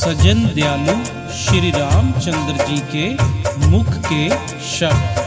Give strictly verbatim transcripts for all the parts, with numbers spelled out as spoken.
सजन दयालु श्री रामचंद्र जी के मुख के शब्द।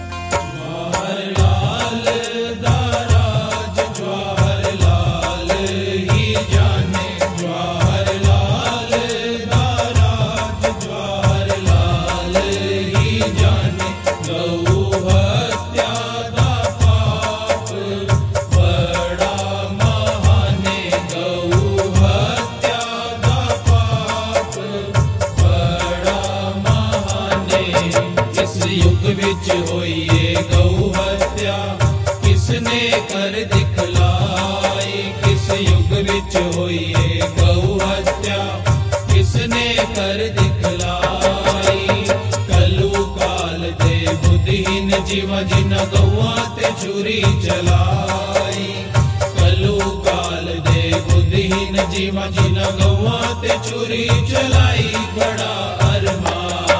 विच होइए गौ हत्या किसने कर दिखलाई। किस युग विच होइए गौ हत्या किसने कर दिखलाई। कलु काल दे बुद्धिहीन जीवा जिन्ना गौआ ते छुरी चलाई। कलु काल दे बुद्धिहीन जीवा जिन्ना गौआ ते छुरी चलाई। बड़ा अरमान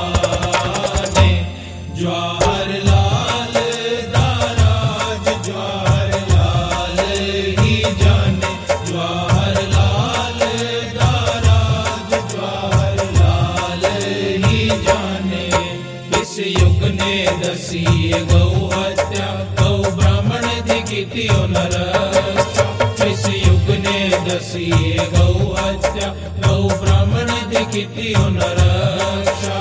जवाहर लाल दा राज जवाहर लाल ही जाने। जवाहर लाल दा राज जवाहर लाल ही जाने। किस युग ने दसी गौ हत्या गौ ब्राह्मण दी कीती न रक्षा। किस युग ने दसी गौ हत्या गौ ब्राह्मण दी कीती न रक्षा।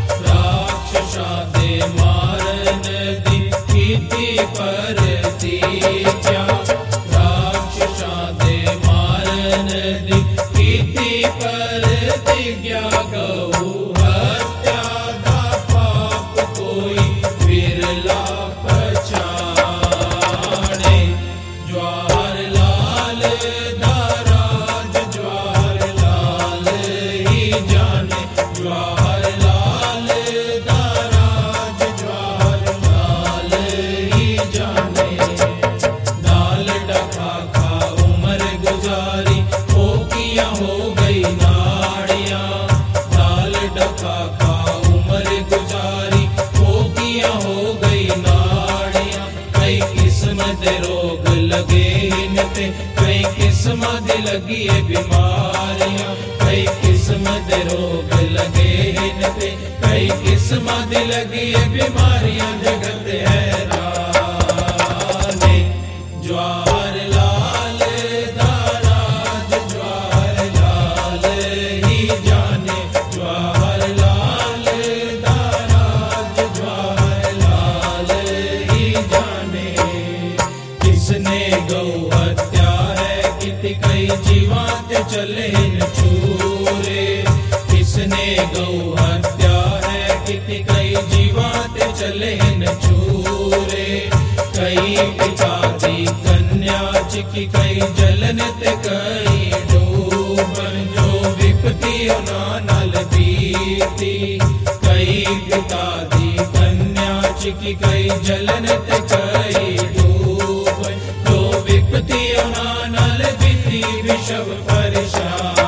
दे मारन दी कीती प्रतिज्ञा। राक्षसा दे मारन दी कीती प्रतिज्ञा। गौ हत्या दा पाप कोई विरला पछाणे। जवाहर लाल दा राज जवाहर लाल ही जाने। जवाहर लाल दा नाल डखा खा उम्र गुजारी फोकियां हो गई नाड़ियां। नाल डखा खा उम्र गुजारी फोकियां हो गई नाड़ियां। कई किस्म दे रोग लगे इन ते कई किस्म दी लगी है बीमारियां। कई किस्म दे रोग लगे इन ते कई किस्म दी लगी है बीमारियां। जगत है जवाहर लाल दा राज जवाहर लाल ही जाने। जवाहर लाल दा राज जवाहर लाल ही जाने। किसने गौ हत्या है किति कई जीवा ते चले न चूरे। किसने गौ हत्या है किति कई जीवा ते चले न चूरे। कई पिता दी कन्या चिकी कई जलन ते कई डूबन। जो विपत्ति उना नाल बीती। कई पिता दी कन्या चिकी कई जलन ते कई डूबन। जो विपत्ति उना नाल बीती विषव परेशानी।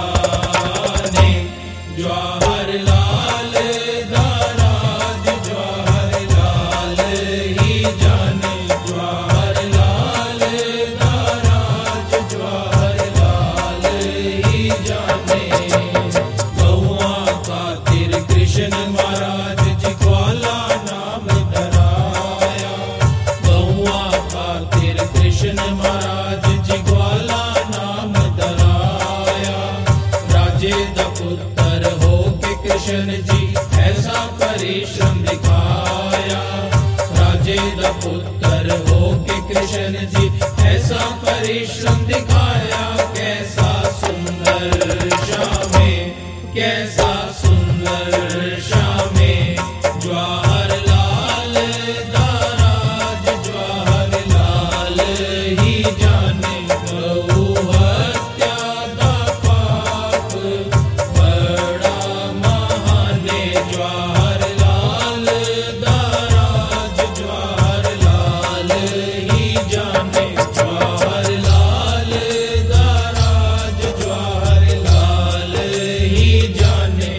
जवाहर लाल दा राज जवाहर लाल ही जाने। जवाहर लाल दा राज जवाहर लाल ही जाने। गौआ खातिर कृष्ण महाराज जी ग्वाला नाम धराया। गौआ खातिर कृष्ण महाराज जी ग्वाला नाम धराया। राजे दा पुत्र हो के कृष्ण जी ऐसा परिश्रम दिखाया। राजे दा पुत्र हो के कृष्ण जी ऐसा परिश्रम दिखाया। कैसा सुंदर श्यामे कैसा सुंदर श्यामे। जवाहर लाल दा राज जवाहर लाल ही जाने। गौ हत्या दा पाप बड़ा महाने। जवाहर लाल दा राज जवाहर लाल ही जाने। जवाहर लाल दा राज जवाहर लाल ही जाने।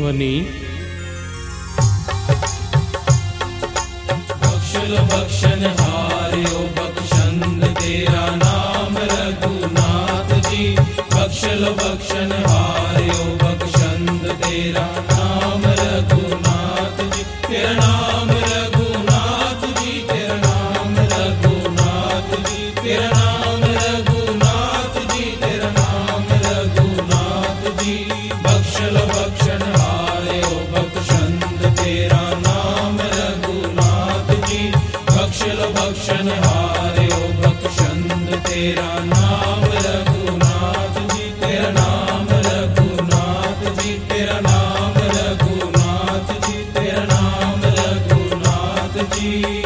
ध्वनि। बख्शल बख्शन हारियो बख्शंद तेरा नाम रघुनाथ जी। बख्शल बख्शन हारियो बख्शंद तेरा नाम रघुनाथ जी। तेरा नाम रघुनाथ जी, तेरा नाम रघुनाथ जी, तेरा नाम रघुनाथ जी, तेरा नाम रघुनाथ जी। बख्शल बख्शन हारियो बख्शंद तेरा नाम रघुनाथ जी। बख्शल बख्शन हारियो बख्शंद तेरा नाम रघुनाथ जी। तेरा नाम रघुनाथ जी, तेरा नाम रघुनाथ जी, तेरा नाम रघुनाथ जी।